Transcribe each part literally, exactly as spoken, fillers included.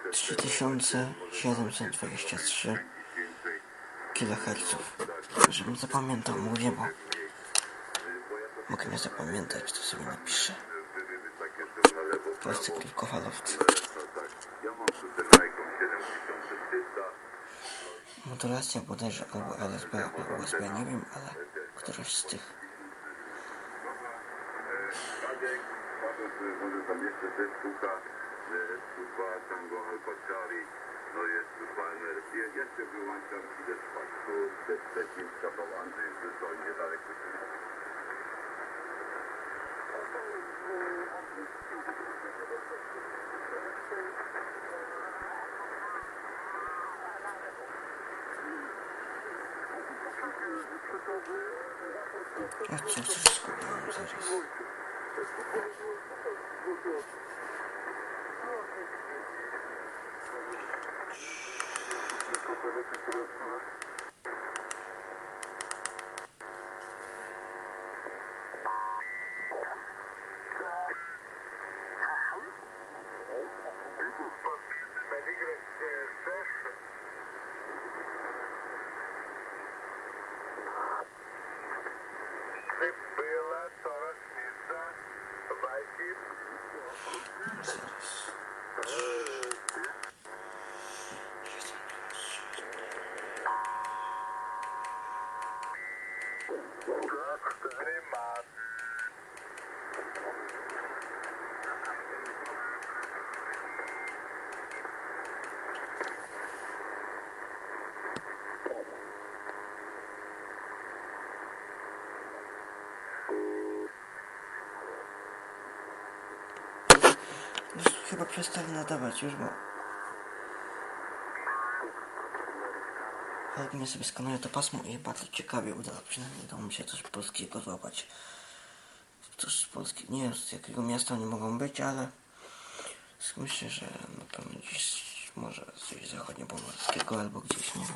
trzy tysiące siedemset dwadzieścia trzy kiloherców. Żebym zapamiętał, mówię, bo mogę nie zapamiętać, to sobie napiszę. Polscy krótkofalowcy. Modulacja bodajże albo L S B, albo U S B, nie wiem, ale któraś z tych. O co, coś skupiam zaraz. Chyba przestali nadawać już, bo ale mnie sobie skanuje to pasmo i bardzo ciekawie uda, przynajmniej udało mi się coś polskiego złapać. Coś z Polski, nie wiem z jakiego miasta oni mogą być, ale myślę, że na pewno gdzieś może coś zachodniopomorskiego albo gdzieś, nie wiem.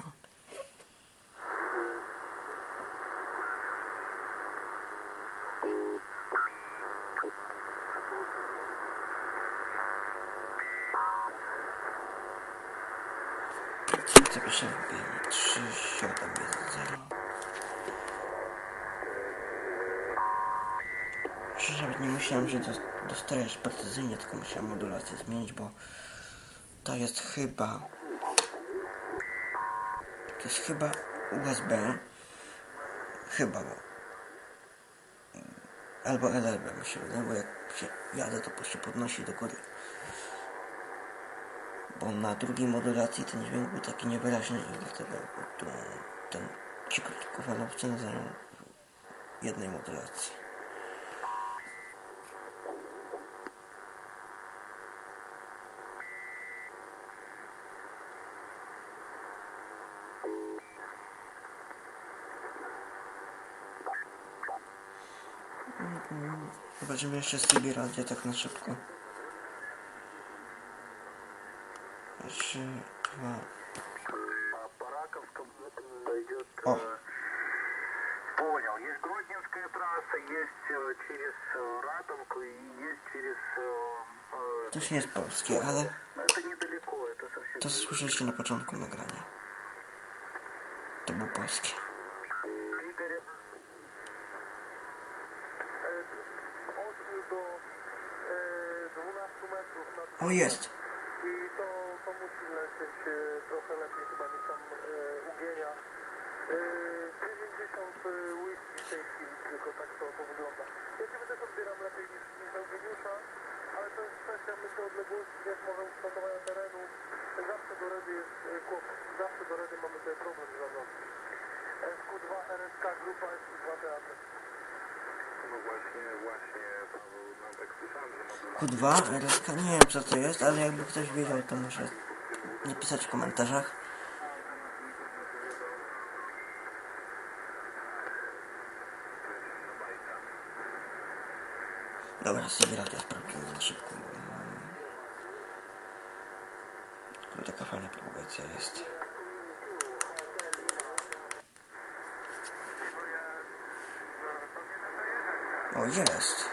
Zapiszę w trzy siedem jeden zero. Przecież nawet nie myślałem, że dostajesz precyzyjnie, tylko musiałem modulację zmienić, bo to jest chyba to jest chyba U S B, chyba, bo albo L S B mi się wydaje, bo jak się jadę, to się podnosi do góry. Bo na drugiej modulacji ten dźwięk był taki niewyraźny i dlatego tu, ten ci krótkofalowcy nazywają jednej modulacji. Zobaczymy jeszcze z T V Radio tak na szybko. Trzy, dwa. O! Понял. Есть Гродненская трасса, есть через Ратовку и есть через... To się jest polskie, ale Это недалеко, это совсем... to słyszeliście na początku nagrania. To było polskie. Игорь, od do dwunastu metrów nad... O, jest! I to, to musi lecieć trochę lepiej chyba niż tam ugienia. dziewięćdziesiąt whisky w tej chwili, tylko tak to, to wygląda. Ja ciebie też odbieram lepiej niż, niż Eugeniusza, ale to jest kwestia myślę odległości, jak może kształtowania terenu. Zawsze do Redy jest kłopot, zawsze do Redy mamy tutaj problem z zarządem. S Q dwa R S K, grupa S Q dwa Teatr. No właśnie, właśnie, Paweł, no tak słyszałem, że Q dwa R S K, nie wiem co to jest, ale jakby ktoś wiedział, to może napisać w komentarzach. Dobra, sobie radę sprawdzę na szybko. Tylko taka fajna propozycja jest. O, jest!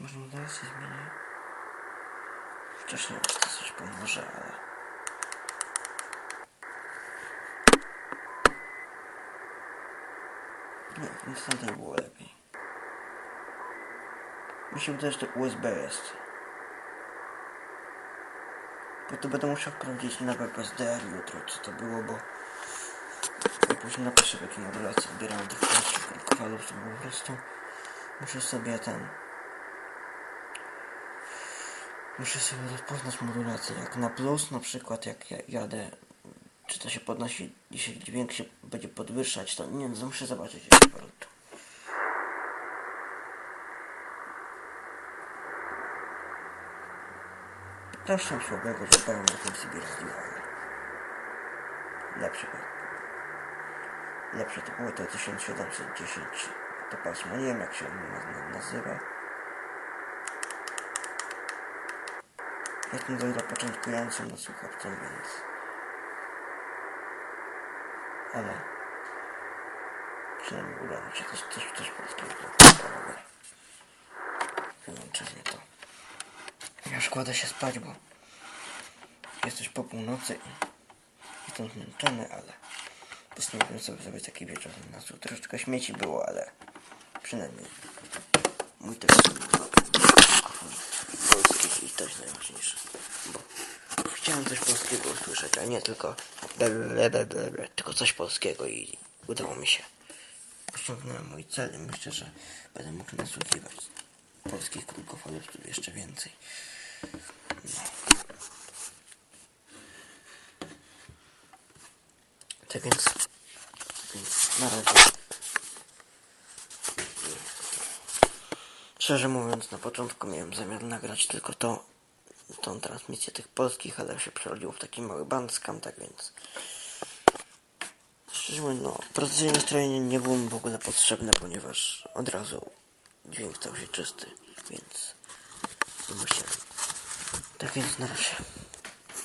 Może modulację zmienię. Wcześniej to coś pomoże, ale... Nie, więc tamtej było lepiej. Mi się wydaje, że to U S B jest. Bo to będę musiał wprowadzić na web S D R jutro, co to było, bo... Ja później napiszę, w jakiej modulacji wybierałem tych polskich krótkofalów, to po prostu... Muszę sobie ten... Muszę sobie rozpoznać modulację, jak na plus na przykład, jak ja jadę, czy to się podnosi, jeśli dźwięk się będzie podwyższać, to nie wiem, muszę zobaczyć jeszcze po prostu. Proszę słabego, że powiem, na tym sobie rozdzielamy. Lepsze, lepsze to było to tysiąc siedemset dziesięć, to pasmo, nie wiem jak się ono nazywa. Jestem dopiero początkującym na słuchawce, więc... Ale... Przynajmniej uda mi się coś, coś, coś polskiego. Wyłączenie to. Ja już kładę się spać, bo... Jest już po północy i... Jestem zmęczony, ale... Postanowiłem sobie zrobić taki wieczór na nas. Troszeczkę śmieci było, ale... Przynajmniej... Mój telefon... Polskich i to jest najważniejsze. Bo chciałem coś polskiego usłyszeć, a nie tylko blablabla, tylko coś polskiego i udało mi się. Osiągnąłem mój cel i myślę, że będę mógł nasłuchiwać polskich krótkofalówców jeszcze więcej. No. Tak więc, więc na razie. Szczerze mówiąc, na początku miałem zamiar nagrać tylko to, tą transmisję tych polskich, ale się przerodziło w taki mały bandskam, tak więc... Szczerze mówiąc, no, precyzyjne strojenie nie było mi w ogóle potrzebne, ponieważ od razu dźwięk stał się czysty, więc... Nie musiałem. Tak więc na razie.